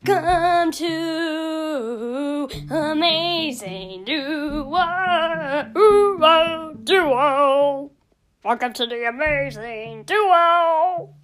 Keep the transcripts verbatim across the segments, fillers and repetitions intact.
Welcome to Amazing Duo. Duo, Duo. Welcome to the Amazing Duo.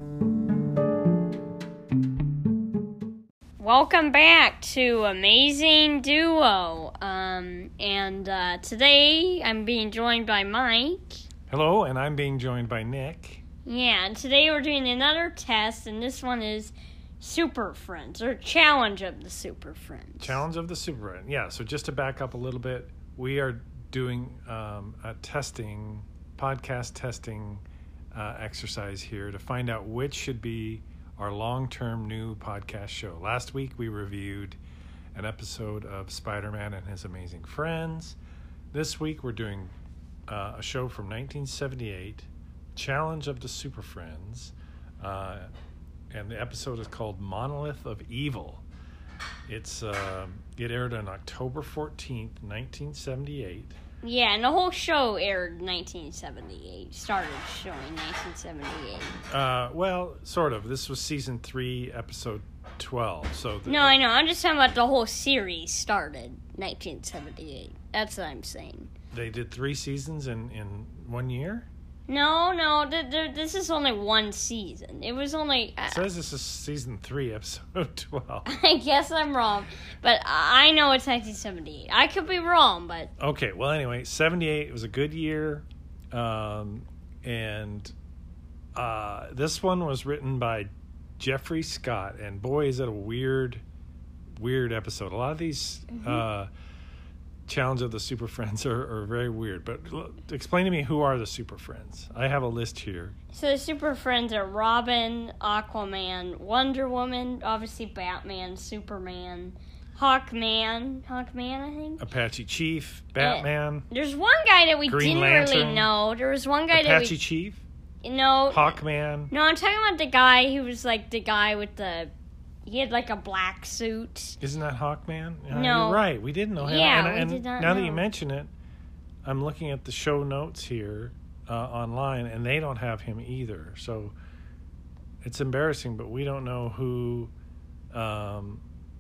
Welcome back to Amazing Duo. Um, and uh, today I'm being joined by Mike. Hello, and I'm being joined by Nick. Yeah, and today we're doing another test, and this one is Super Friends, or Challenge of the Super Friends. Challenge of the Super Friends. Yeah, so just to back up a little bit, we are doing um, a testing, podcast testing uh, exercise here to find out which should be our long-term new podcast show. Last week we reviewed an episode of Spider-Man and His Amazing Friends. This week we're doing uh, a show from nineteen seventy-eight, Challenge of the Super Friends, uh, and the episode is called Monolith of Evil. It's uh, it aired on October fourteenth, nineteen seventy-eight. Yeah, and the whole show aired in nineteen seventy-eight. Started showing nineteen seventy-eight. Uh, well, sort of. This was season three, episode twelve. So the, no, I know. I'm just talking about the whole series started nineteen seventy-eight. That's what I'm saying. They did three seasons in, in one year? No, no. Th- th- this is only one season. It was only... Uh, it says this is season three, episode twelve. I guess I'm wrong. But I know it's nineteen seventy-eight. I could be wrong, but... Okay, well, anyway, seventy-eight was a good year. Um, and uh, this one was written by Jeffrey Scott. And boy, is it a weird, weird episode. A lot of these... Mm-hmm. Uh, Challenge of the Super Friends are, are very weird, but l- explain to me, who are the Super Friends? I have a list here. So the Super Friends are Robin, Aquaman, Wonder Woman, obviously Batman, Superman, Hawkman, Hawkman, I think. Apache Chief, Batman. Uh, there's one guy that we Green didn't Lantern, really know. There was one guy Apache that we... Apache Chief? No. Hawkman. No, I'm talking about the guy who was like the guy with the... He had like a black suit. Isn't that Hawkman? Uh, no. You're right. We didn't know him. Yeah, and, we and did not now know. that you mention it, I'm looking at the show notes here uh, online, and they don't have him either. So it's embarrassing, but we don't know who um,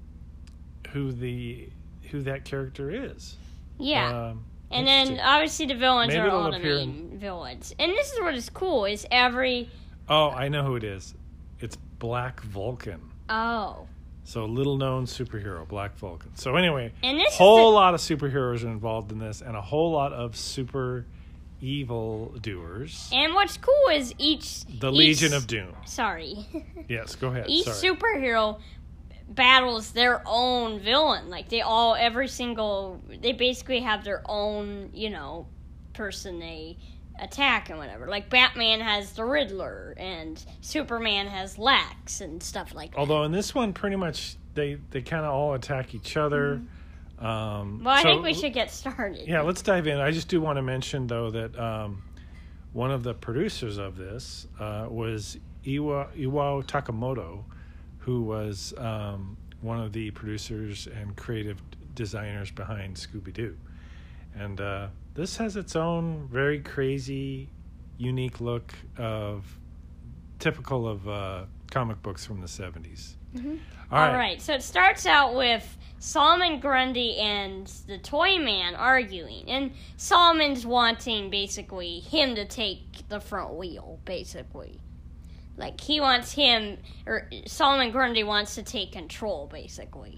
who the who that character is. Yeah. Um, and then obviously the villains Maybe are it'll all the appear main in... villains. And this is what is cool, is every... Oh, I know who it is. It's Black Vulcan. Oh. So little known superhero, Black Vulcan. So anyway, and this whole is the... lot of superheroes are involved in this, and a whole lot of super evil doers. And what's cool is each... The each, Legion of Doom. Sorry. Yes, go ahead. Each Sorry. superhero battles their own villain. Like, they all, every single... They basically have their own, you know, person they... attack and whatever. Like Batman has the Riddler and Superman has Lex and stuff like that. Although in this one, pretty much they they kind of all attack each other. Mm-hmm. Um, well, I so, think we should get started. Yeah, let's dive in. I just do want to mention though that um, one of the producers of this uh, was Iwa, Iwao Takamoto, who was um, one of the producers and creative designers behind Scooby-Doo. And uh, this has its own very crazy, unique look of typical of uh, comic books from the seventies. Mm-hmm. All right. All right. So it starts out with Solomon Grundy and the Toy Man arguing, and Solomon's wanting basically him to take the front wheel, basically. Like he wants him, or Solomon Grundy wants to take control, basically.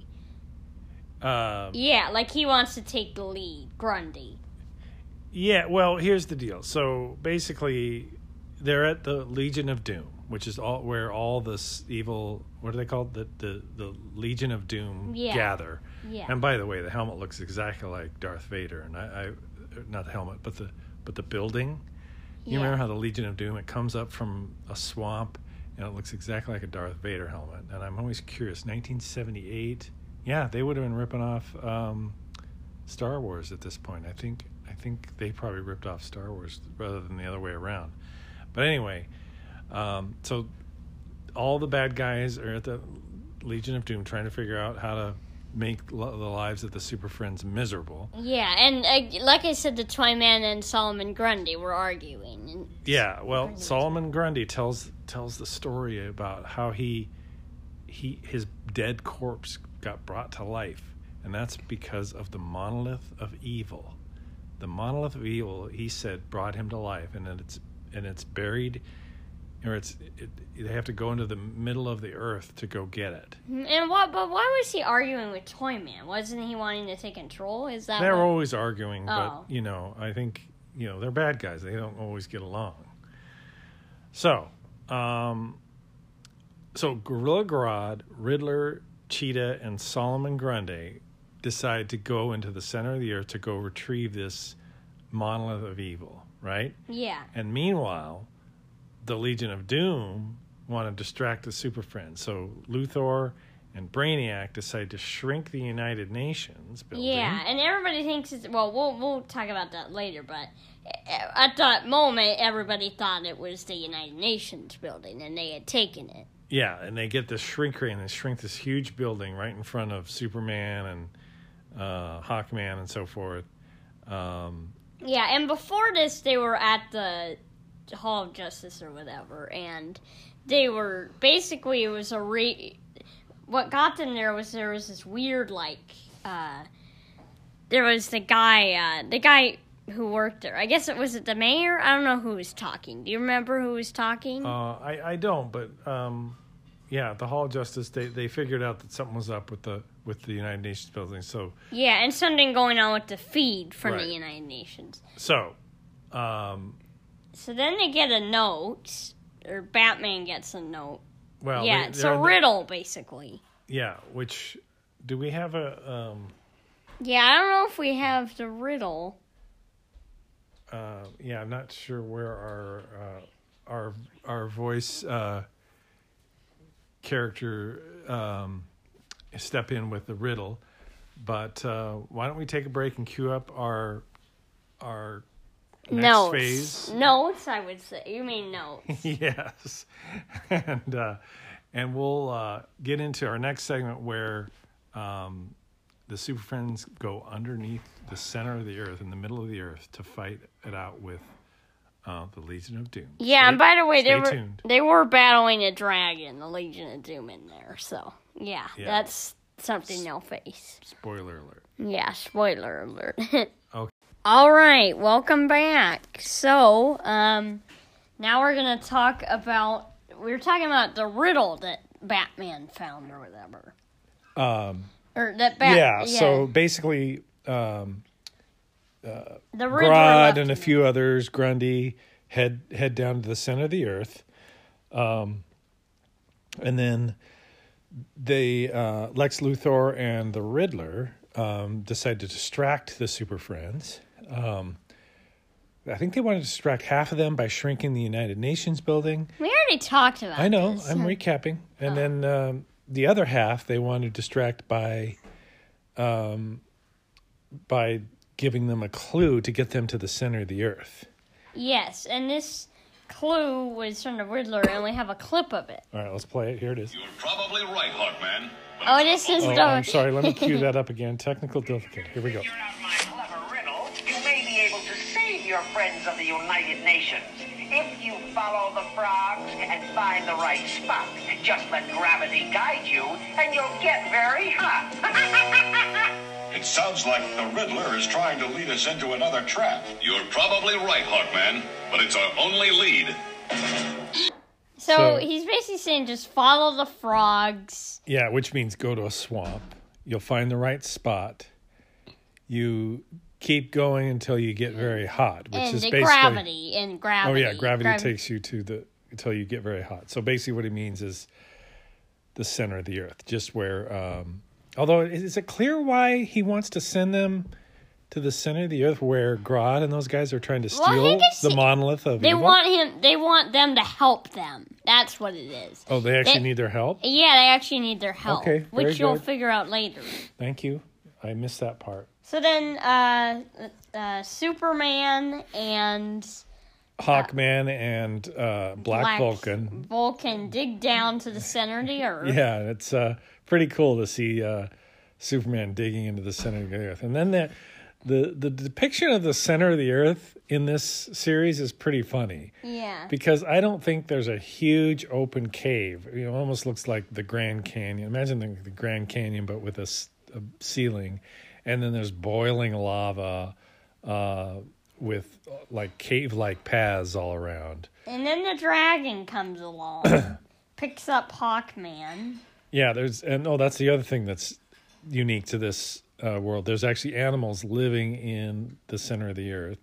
Um, yeah, like he wants to take the lead, Grundy. Yeah, well, here's the deal. So basically, they're at the Legion of Doom, which is all where all this evil, what are they called? The the, the Legion of Doom yeah. gather. Yeah. And by the way, the helmet looks exactly like Darth Vader, and I, I not the helmet, but the but the building. You yeah. remember how the Legion of Doom, it comes up from a swamp, and it looks exactly like a Darth Vader helmet. And I'm always curious, nineteen seventy-eight. Yeah, they would have been ripping off um, Star Wars at this point. I think I think they probably ripped off Star Wars rather than the other way around. But anyway, um, so all the bad guys are at the Legion of Doom trying to figure out how to make lo- the lives of the Super Friends miserable. Yeah, and uh, like I said, the Toy Man and Solomon Grundy were arguing. And yeah, well, Solomon Grundy tells tells the story about how he he his dead corpse got brought to life, and that's because of the monolith of evil. The monolith of evil, he said, brought him to life, and it's and it's buried, or it's it, they have to go into the middle of the earth to go get it. And what? But why was he arguing with Toyman? Wasn't he wanting to take control? Is that they're what? always arguing? Oh. But you know, I think you know they're bad guys. They don't always get along. So, um, so Gorilla Grodd, Riddler, Cheetah, and Solomon Grundy decide to go into the center of the earth to go retrieve this monolith of evil, right? Yeah. And meanwhile, the Legion of Doom want to distract the Super Friends. So Luthor and Brainiac decide to shrink the United Nations building. Yeah, and everybody thinks it's... Well, we'll we'll talk about that later, but at that moment, everybody thought it was the United Nations building, and they had taken it. Yeah, and they get this shrink ray, and they shrink this huge building right in front of Superman and uh, Hawkman and so forth. Um, yeah, and before this, they were at the Hall of Justice or whatever, and they were... Basically, it was a... Re- what got them there was there was this weird, like... Uh, there was the guy... Uh, the guy... who worked there. I guess it was it the mayor? I don't know who was talking. Do you remember who was talking? Uh, I, I don't, but um, yeah, the Hall of Justice, they, they figured out that something was up with the with the United Nations building. So yeah, and something going on with the feed from Right. the United Nations. So, um, So then they get a note, or Batman gets a note. well, yeah, they, it's they're a in the- riddle, basically. yeah, which do we have a? Um, Yeah, I don't know if we have the riddle. uh, yeah, I'm not sure where our uh, our our voice uh, character um, step in with the riddle, but uh, why don't we take a break and cue up our our next Notes. phase? Notes, I would say. You mean notes. Yes, and uh, and we'll uh, get into our next segment where um, the Super Friends go underneath the center of the earth, in the middle of the earth, to fight it out with uh, the Legion of Doom. Yeah, Stay- and by the way, they stay were tuned. they were battling a dragon, the Legion of Doom, in there. So yeah, Yeah. that's something they'll face. Spoiler alert. Yeah, spoiler alert. Okay. All right, welcome back. So, um, now we're gonna talk about we were talking about the riddle that Batman found or whatever, Um, or that Bat. yeah, so basically, um, the Riddler Grodd left and a him. few others, Grundy, head head down to the center of the earth, um, and then they uh, Lex Luthor and the Riddler um, decide to distract the Super Friends. Um, I think they wanted to distract half of them by shrinking the United Nations building. We already talked about. I know, this. I'm recapping, and then um, the other half they wanted to distract by, um, by giving them a clue to get them to the center of the earth. Yes, and this clue was from the Riddler, and we have a clip of it. All right, let's play it. Here it is. You're probably right, Hawkman. But Oh, this is Oh, the. I'm sorry. Let me cue that up again. Technical difficulty. Here we go. If you're not my clever riddle, you may be able to save your friends of the United Nations. If you follow the frogs and find the right spot, just let gravity guide you, and you'll get very hot. it sounds like the Riddler is trying to lead us into another trap. You're probably right, Hawkman, but it's our only lead. So, So- he's basically saying just follow the frogs. Yeah, which means go to a swamp. You'll find the right spot. You keep going until you get very hot, which And is the basically gravity and Oh gravity. yeah, gravity Gravi- takes you to the until you get very hot. So basically, what it means is the center of the earth, just where. Um, although, is it clear why he wants to send them to the center of the earth, where Grodd and those guys are trying to Well, I steal think it's- the monolith of They evil? want him. They want them to help them. That's what it is. oh, they actually they- need their help. Yeah, they actually need their help, Okay, very which you'll good. figure out later. Thank you. I missed that part. So then, uh, uh, Superman and Hawkman and uh, Black, Vulcan. Vulcan dig down to the center of the earth. Yeah, it's uh, pretty cool to see uh, Superman digging into the center of the earth. And then the the the depiction of the center of the Earth in this series is pretty funny. Yeah. Because I don't think there's a huge open cave. You know, it almost looks like the Grand Canyon. Imagine the, the Grand Canyon, but with a, s- a ceiling, and then there's boiling lava, uh, with like cave-like paths all around. And then the dragon comes along, picks up Hawkman. Yeah, there's and oh, that's the other thing that's unique to this uh, world. There's actually animals living in the center of the Earth,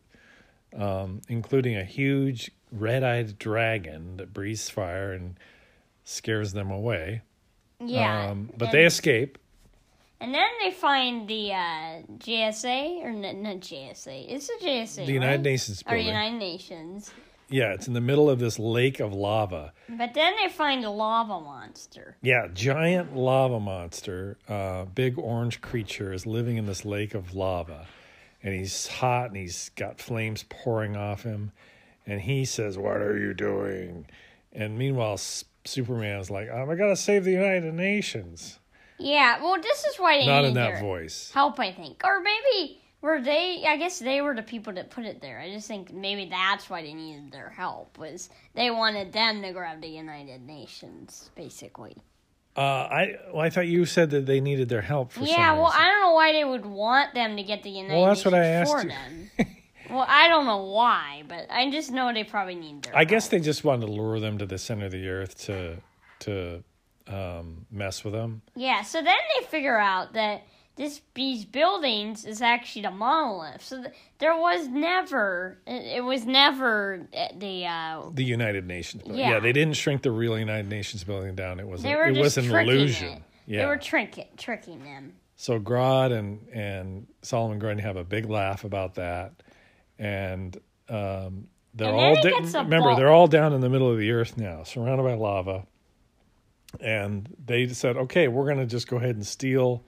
um, including a huge red-eyed dragon that breathes fire and scares them away. Yeah. Um, but and, they escape. And then they find the uh, J S A, or n- not J S A, it's the J S A, The United right? Nations Or building. United Nations. Yeah, it's in the middle of this lake of lava. But then they find a lava monster. Yeah, giant lava monster, uh, big orange creature is living in this lake of lava. And he's hot and he's got flames pouring off him. And he says, "What are you doing?" And meanwhile, S- Superman's like, oh, I gotta save the United Nations. Yeah, well, this is why they Not need in that their voice. help, I think. Or maybe were they, I guess they were the people that put it there. I just think maybe that's why they needed their help, was they wanted them to grab the United Nations, basically. Uh, I well, I thought you said that they needed their help for Yeah, some well, reason. I don't know why they would want them to get the United Well, that's Nations what I asked for you. them. Well, I don't know why, but I just know they probably need their I guess help. they just wanted to lure them to the center of the Earth to to um, mess with them. Yeah, so then they figure out that this these buildings is actually the monolith. So th- there was never, it, it was never uh, the, uh, The United Nations building. Yeah. Yeah, they didn't shrink the real United Nations building down. It was they a, were it just was an tricking illusion. it. Yeah. They were tricking, tricking them. So Grodd and and Solomon Grundy have a big laugh about that, and um, they're And then all he di- gets a remember ball. they're all down in the middle of the Earth now, surrounded by lava. And they said, "Okay, we're going to just go ahead and steal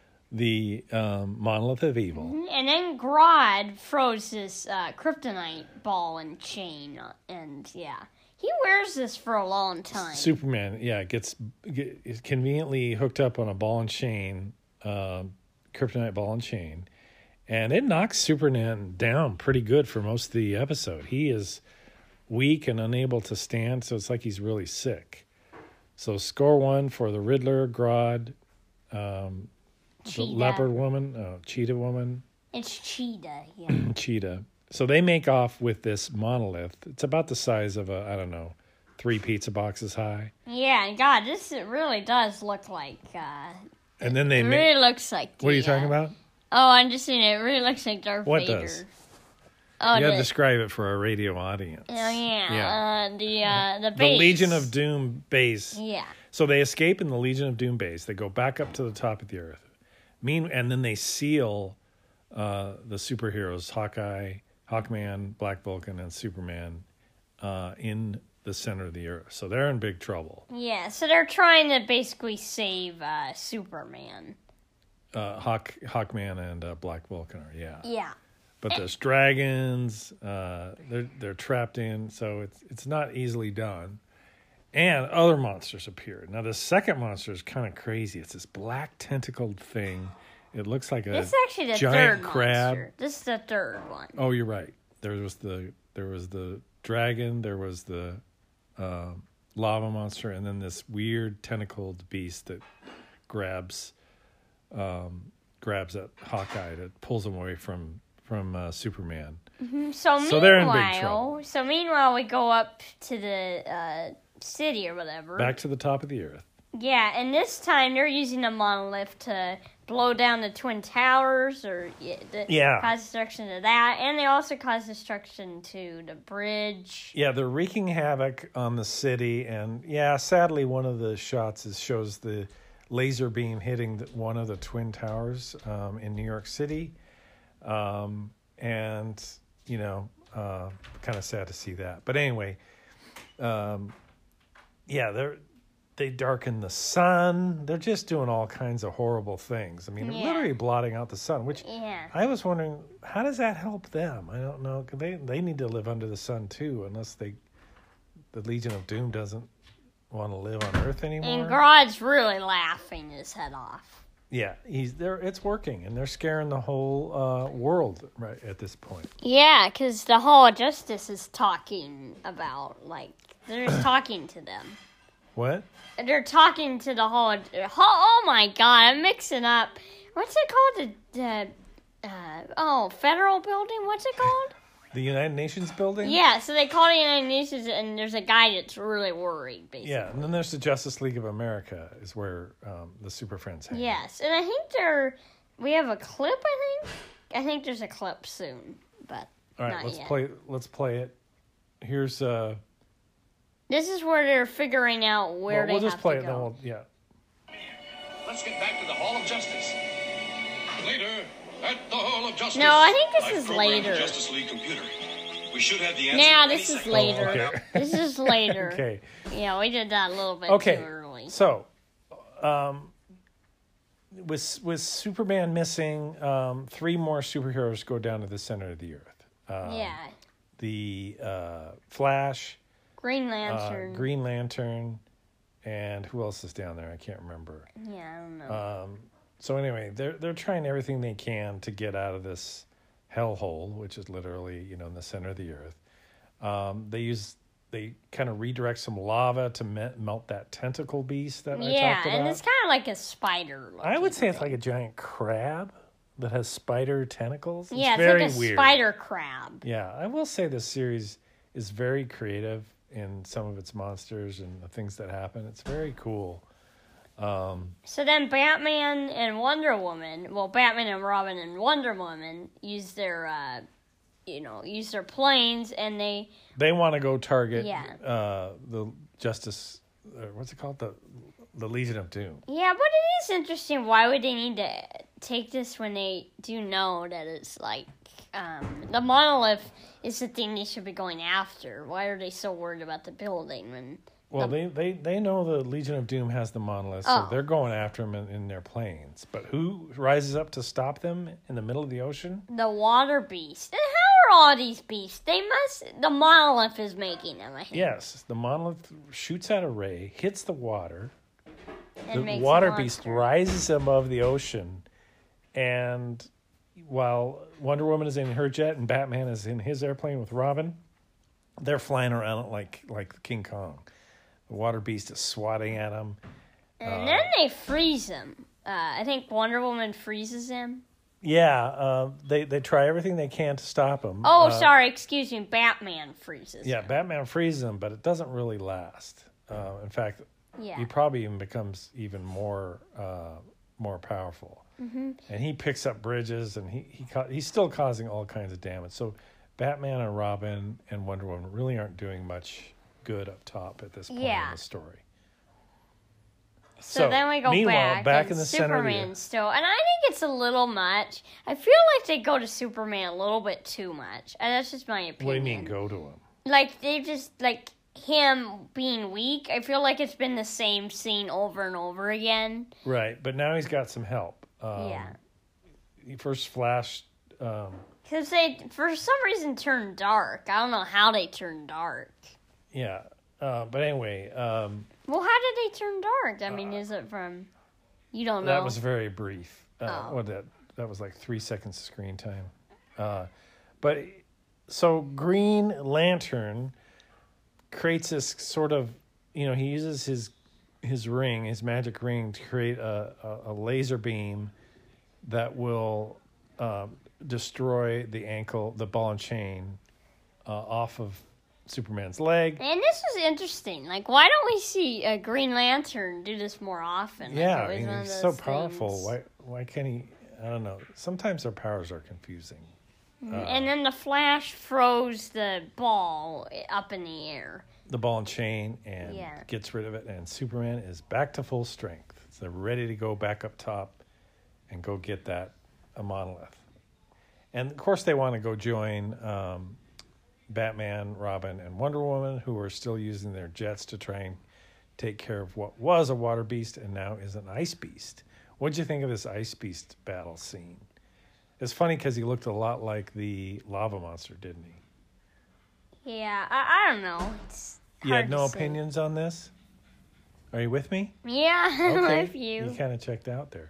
the um, monolith of evil." And then Grodd throws this uh, kryptonite ball and chain, uh, and yeah. He wears this for a long time. Superman, yeah, gets get, is conveniently hooked up on a ball and chain, uh, kryptonite ball and chain, and it knocks Superman down pretty good for most of the episode. He is weak and unable to stand, so it's like he's really sick. So score one for the Riddler, Grodd, um, the Cheetah. Leopard Woman, uh, Cheetah Woman, It's Cheetah, yeah. Cheetah. So they make off with this monolith. It's about the size of a, I don't know, three pizza boxes high. Yeah, and God, this it really does look like, uh, And then they it make. really looks like What are the, you talking uh, about? Oh, I'm just saying it really looks like Darth What Vader. does? Oh, You got to the, describe it for our radio audience. oh yeah, Yeah. Uh, the, uh, the The base. Legion of Doom base. Yeah. So they escape in the Legion of Doom base. They go back up to the top of the Earth. Mean, and then they seal uh, the superheroes, Hawkeye, Hawkman, Black Vulcan, and Superman uh, in the center of the Earth. So they're in big trouble. Yeah, so they're trying to basically save uh, Superman. Uh, Hawk, Hawkman and uh, Black Vulcan are, yeah. Yeah. But there's dragons. Uh, they're they're trapped in, so it's it's not easily done. And other monsters appear. Now the second monster is kind of crazy. It's this black tentacled thing. It looks like a This is actually the giant third crab. monster. This is the third one. Oh, you're right. There was the there was the dragon. There was the uh, lava monster, and then this weird tentacled beast that grabs um, grabs at Hawkeye that pulls him away from from uh, Superman. So, So they're in big meanwhile, trouble. so meanwhile, we go up to the uh, city or whatever. Back to the top of the Earth. Yeah, and this time they're using the monolith to blow down the Twin Towers, or yeah, the, Yeah. cause destruction to that, and they also cause destruction to the bridge. Yeah, they're wreaking havoc on the city, and yeah, sadly, one of the shots is shows the laser beam hitting the, one of the twin towers um, in New York City, um, and you know, uh, kind of sad to see that. But anyway, um, yeah, they're they darken the sun. They're just doing all kinds of horrible things. I mean, Yeah. literally blotting out the sun, which. Yeah. I was wondering, how does that help them? I don't know. 'Cause they they need to live under the sun too, unless they, the Legion of Doom doesn't want to live on Earth anymore. And Grodd's really laughing his head off. Yeah, he's there. It's working, and they're scaring the whole uh, world right at this point. Yeah, because the Hall of Justice is talking about, like, they're just talking to them. What? They're talking to the Hall of... Oh, my God, I'm mixing up. What's it called? The, the uh, oh, federal building? What's it called? The United Nations building? Yeah, so they call it United Nations, and there's a guy that's really worried, basically. Yeah, and then there's the Justice League of America, is where um, the Super Friends hang. Yes, and I think they're... We have a clip, I think? I think there's a clip soon, but All right, not let's yet. play. Let's play it. Here's uh. This is where they're figuring out where well, they we'll have just play to it. go. Then we'll, yeah. Let's get back to the Hall of Justice. Later, at the Hall of Justice. No, I think this I've is programmed later. the Justice League computer. We should have the answer. Now, any this is second. later. Oh, okay. This is later. Okay. Yeah, we did that a little bit Okay. too early. So, um, with with Superman missing, um, three more superheroes go down to the center of the earth. Um, yeah. The uh, Flash, Green uh, Lantern. Green Lantern, and who else is down there? I can't remember. Yeah, I don't know. Um, so anyway, they're they're trying everything they can to get out of this hellhole, which is literally, you know, in the center of the earth. Um, they use they kind of redirect some lava to me- melt that tentacle beast that I yeah, talked about. and it's kind of like a spider. I would say it's thing. like a giant crab that has spider tentacles. It's Yeah, it's very like a weird. spider crab. Yeah, I will say this series is very creative in some of its monsters and the things that happen. It's very cool. Um, So then Batman and Wonder Woman, well, Batman and Robin and Wonder Woman use their, uh, you know, use their planes, and they, they want to go target Yeah. uh, the Justice. Uh, what's it called? The the Legion of Doom. yeah, but it is interesting. Why would they need to take this when they do know that it's like, um, the monolith is the thing they should be going after? Why are they so worried about the building when? Well, the, they, they, they know the Legion of Doom has the monolith, so Oh. they're going after them in, in their planes. But who rises up to stop them in the middle of the ocean? the water beast. And how are all these beasts? They must. The monolith is making them. I think. Yes, the monolith shoots out a ray, hits the water. and The makes a water beast monster. rises above the ocean, and while Wonder Woman is in her jet and Batman is in his airplane with Robin, they're flying around like like King Kong. The water beast is swatting at them. And then they freeze him. Uh, I think Wonder Woman freezes him. Yeah, uh, they they try everything they can to stop him. Oh, Uh, sorry, excuse me. Batman freezes Yeah, him. Batman freezes him, but it doesn't really last. Uh, in fact, Yeah. he probably even becomes even more uh, more powerful. Mm-hmm. And he picks up bridges, and he he ca- he's still causing all kinds of damage. So, Batman and Robin and Wonder Woman really aren't doing much good up top at this point Yeah. in the story. So, then we go meanwhile, back, back and in the center of the Superman earth. still. And I think it's a little much. I feel like they go to Superman a little bit too much. And that's just my opinion. What do you mean, go to him? Like, they just, like, him being weak. I feel like it's been the same scene over and over again. Right, but now he's got some help. Um, Yeah. He first flashed. Um, Because they, for some reason, turned dark. I don't know how they turned dark. yeah, uh, but anyway. Um, Well, how did they turn dark? I mean, is it from... You don't know. That was very brief. Uh, Oh. What that that was like three seconds of screen time. Uh, but so Green Lantern creates this sort of, you know, he uses his his ring, his magic ring, to create a, a, a laser beam that will um, destroy the ankle, the ball and chain, uh, off of Superman's leg. And this is interesting. Like, why don't we see a Green Lantern do this more often? Like, Yeah, it was I mean, one of he's so those powerful. things. Why why can't he? I don't know. Sometimes their powers are confusing. And then the Flash throws the ball up in the air. The ball and chain and Yeah. gets rid of it, and Superman is back to full strength. So they're ready to go back up top and go get that a monolith. And of course, they want to go join um, Batman, Robin, and Wonder Woman, who are still using their jets to try and take care of what was a water beast and now is an ice beast. What'd you think of this ice beast battle scene? It's funny because he looked a lot like the lava monster, didn't he? Yeah, I, I don't know. It's You hard had no to say. opinions on this? Are you with me? Yeah, I'm with you. You kind of checked out there.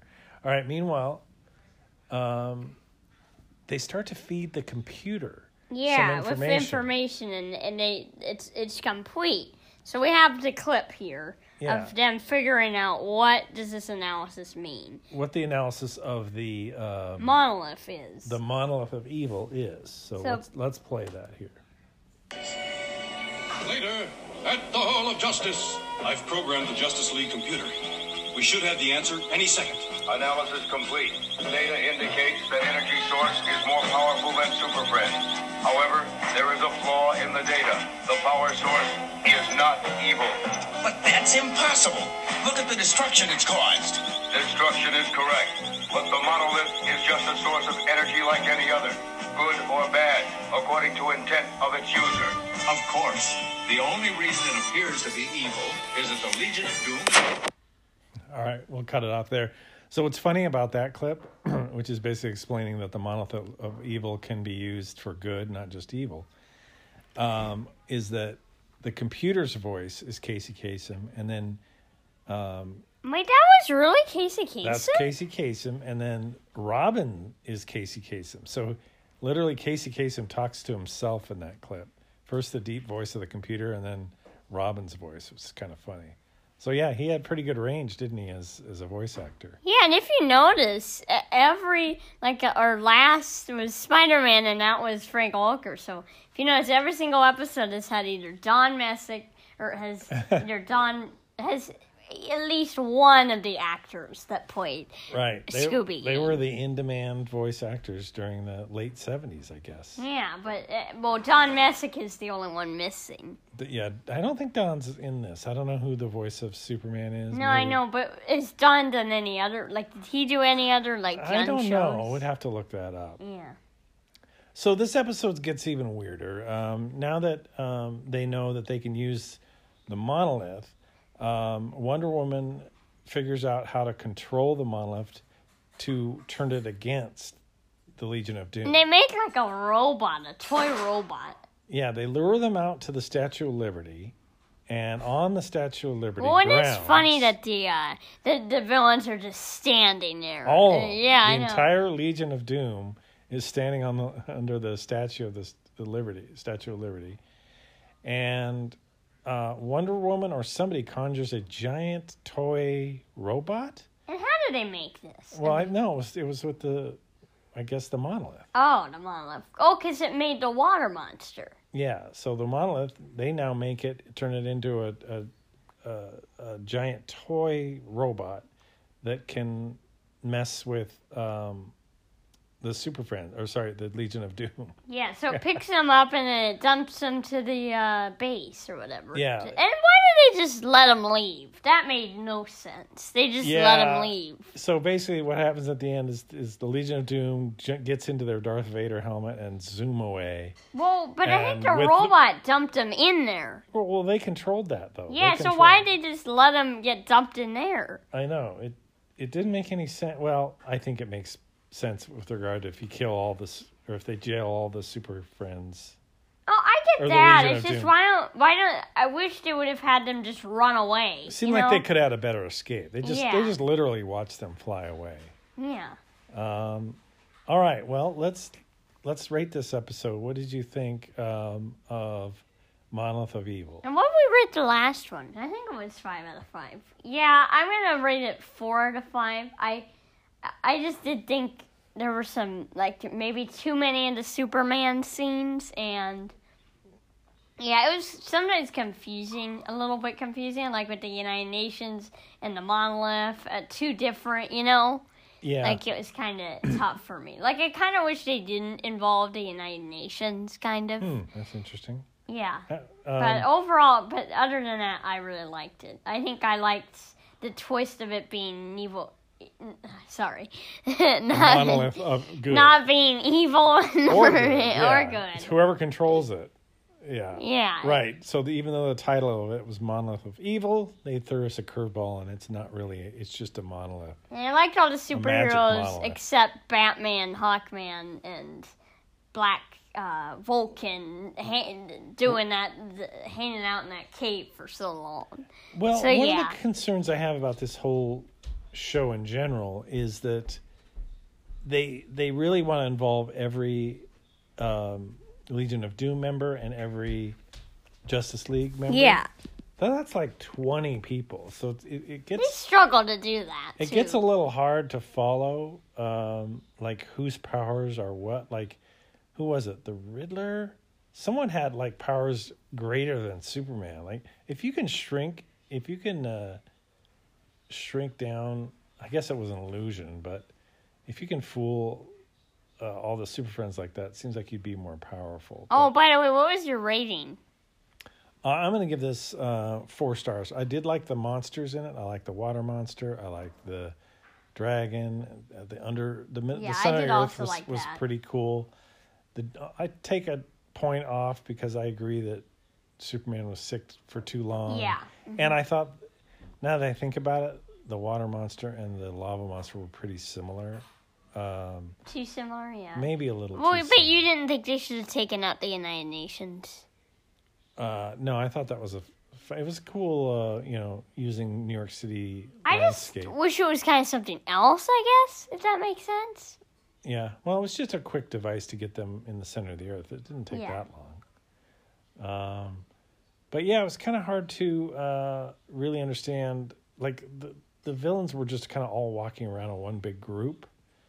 All right. Meanwhile, um, they start to feed the computer Yeah, some with information. information, and, and they it's it's complete. So we have the clip here Yeah. of them figuring out what does this analysis mean. What the analysis of the um, Monolith is. the monolith of evil is. So, So- let's let's play that here. Later, at the Hall of Justice. I've programmed the Justice League computer. We should have the answer any second. Analysis complete. Data indicates that energy source is more powerful than Super Friends. However, there is a flaw in the data. The power source is not evil. But that's impossible. Look at the destruction it's caused. Destruction is correct, but the monolith is just a source of energy like any other, good or bad, according to intent of its user. Of course. The only reason it appears to be evil is that the Legion of Doom... All right, we'll cut it off there. So what's funny about that clip, which is basically explaining that the monolith of, of evil can be used for good, not just evil, um, is that the computer's voice is Casey Kasem, and then um, Wait, that was really Casey Kasem? that's Casey Kasem, and then Robin is Casey Kasem. So literally Casey Kasem talks to himself in that clip. First the deep voice of the computer, and then Robin's voice, which is kind of funny. So yeah, he had pretty good range, didn't he, as as a voice actor? Yeah, and if you notice, e- every, like, uh, our last was Spider-Man, and that was Frank Welker. So if you notice, every single episode has had either Don Messick, or has either Don, has at least one of the actors that played Right. They, Scooby. They were the in-demand voice actors during the late seventies, I guess. Yeah, but, uh, well, Don Messick is the only one missing. But yeah, I don't think Don's in this. I don't know who the voice of Superman is. No, I Maybe- know, but is Don done any other, like, did he do any other, like, gun I don't shows? know. We'd have to look that up. Yeah. So this episode gets even weirder. Um, now that um, they know that they can use the monolith, um, Wonder Woman figures out how to control the monolith to turn it against the Legion of Doom. And they make, like, a robot, a toy robot. Yeah, they lure them out to the Statue of Liberty, and on the Statue of Liberty Well, and grounds, it's funny that the, uh, the the villains are just standing there. all of Uh, them, yeah, the I know. entire Legion of Doom is standing on the under the Statue of the, the Liberty, Statue of Liberty, and uh, Wonder Woman or somebody conjures a giant toy robot. And how did they make this? Well, I know it was, it was with the, I guess the monolith. Oh, the monolith. Oh, because it made the water monster. Yeah, so the monolith, they now make it, turn it into a, a, a, a giant toy robot that can mess with um, the Super Friends, or sorry, the Legion of Doom. Yeah, so it picks them up and then it dumps them to the uh, base or whatever. Yeah. And why did they just let them leave? That made no sense. They just let Yeah. them leave. So basically, what happens at the end is is the Legion of Doom j- gets into their Darth Vader helmet and zoom away. Well, but I think And the with the- robot dumped them in there. Well, well, they controlled that though. They Yeah, so controlled- why did they just let them get dumped in there? I know it. It didn't make any sense. Well, I think it makes sense with regard to if you kill all this, or if they jail all the Super Friends. Oh, I Or get the that. Legion It's of just Doom. why don't why don't I wish they would have had them just run away. It seemed you like know? they could have had a better escape. They just Yeah. they just literally watched them fly away. Yeah. Um, all right, well let's let's rate this episode. What did you think um, of Monolith of Evil? And what did we rate the last one? I think it was five out of five. Yeah, I'm gonna rate it four out of five. I I just did think there were some like maybe too many of the Superman scenes, and yeah, it was sometimes confusing, a little bit confusing, like with the United Nations and the monolith, uh, two different, you know. Yeah, Like, it was kind of tough for me. Like, I kind of wish they didn't involve the United Nations, kind of. hmm, that's interesting. Yeah. Uh, But um, overall, but other than that, I really liked it. I think I liked the twist of it being evil. Sorry. not, Monolith of good not being evil or or, good. yeah. or good. It's whoever controls it. Yeah. Yeah. Right. So the, even though the title of it was Monolith of Evil, they threw us a curveball, and it's not really. It's just a monolith. And I liked all the magic superheroes monolith. except Batman, Hawkman, and Black uh, Vulcan ha- doing that, th- hanging out in that cape for so long. Well, So, one yeah. of the concerns I have about this whole show in general is that they they really want to involve every um, Legion of Doom member and every Justice League member. Yeah. So that's like twenty people. So it, it They gets struggle to do that. it too. gets a little hard to follow. Um, like whose powers are what? Like who was it? The Riddler. Someone had like powers greater than Superman. Like if you can shrink, if you can uh, shrink down. I guess it was an illusion, but if you can fool uh, all the Super Friends like that, it seems like you'd be more powerful. Oh, But, by the way, what was your rating? uh, I'm going to give this uh, four stars. I did like the monsters in it. I like the water monster. I like the dragon. Uh, the under the, mi- Yeah, the I sun did of the earth also was, like was that. pretty cool. The I take a point off because I agree that Superman was sick for too long. Yeah. And I thought, now that I think about it, the water monster and the lava monster were pretty similar. Um, Too similar, yeah. maybe a little. Well, too but you similar. didn't think they should have taken out the United Nations. Uh, no, I thought that was a. It was cool, uh, you know, using New York City I just landscape. wish it was kind of something else, I guess, if that makes sense. Yeah, well, it was just a quick device to get them in the center of the earth. It didn't take Yeah. that long. Um, but yeah, it was kind of hard to uh, really understand. Like the the villains were just kind of all walking around in one big group.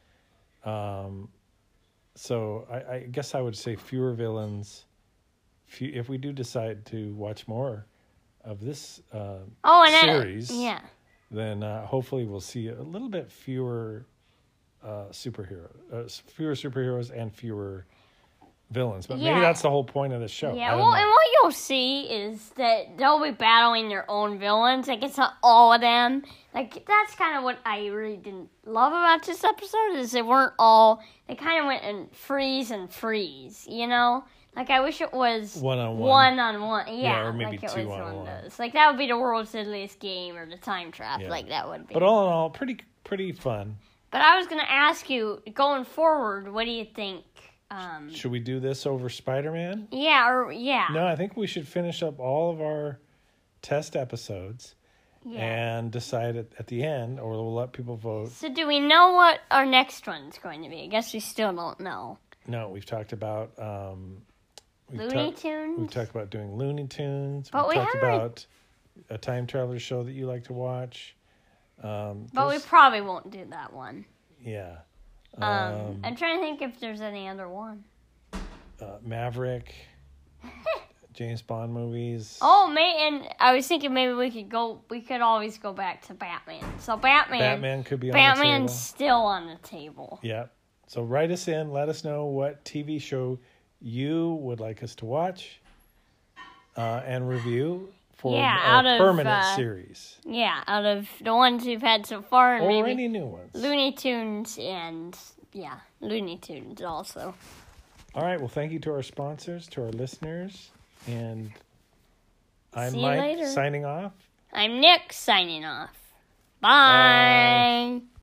Um, so I, I guess I would say fewer villains. Few, if we do decide to watch more of this uh, Oh, and series, then, yeah. then uh, hopefully we'll see a little bit fewer uh, superhero, uh, fewer superheroes and fewer villains. But Yeah. maybe that's the whole point of the show. I Yeah, don't well, know. and what you'll see is that they'll be battling their own villains. Like, it's not all of them. Like, that's kind of what I really didn't love about this episode, is they weren't all, they kind of went in freeze and freeze, you know? Like, I wish it was One-on-one. one-on-one. Yeah, Yeah, or maybe like it was two one on of one. those. Like, that would be the world's deadliest game or the time trap. Yeah. Like, that would be. But all in all, pretty pretty fun. But I was going to ask you, going forward, what do you think? Um, Should we do this over Spider-Man? yeah, or, yeah. No, I think we should finish up all of our test episodes yeah. and decide at, at the end, or we'll let people vote. So do we know what our next one's going to be? I guess we still don't know. No, we've talked about um, we've Looney talk- Tunes? We've talked about doing Looney Tunes. But we've we talked haven't- about a time traveler show that you like to watch. Um, But we there's- probably won't do that one. yeah, Um, I'm trying to think if there's any other one. uh, Maverick, James Bond movies. Oh, may and I was thinking maybe we could go. We could always go back to Batman. So Batman, Batman could be on Batman's the table. still on the table. Yeah. So write us in. Let us know what T V show you would like us to watch uh, and review for Yeah, our out of, permanent uh, series. Yeah, out of the ones we've had so far, and Or maybe any new ones. Looney Tunes and yeah, Looney Tunes also. All right. Well, thank you to our sponsors, to our listeners. And I'm See you Mike later. signing off. I'm Nick signing off. Bye. Bye.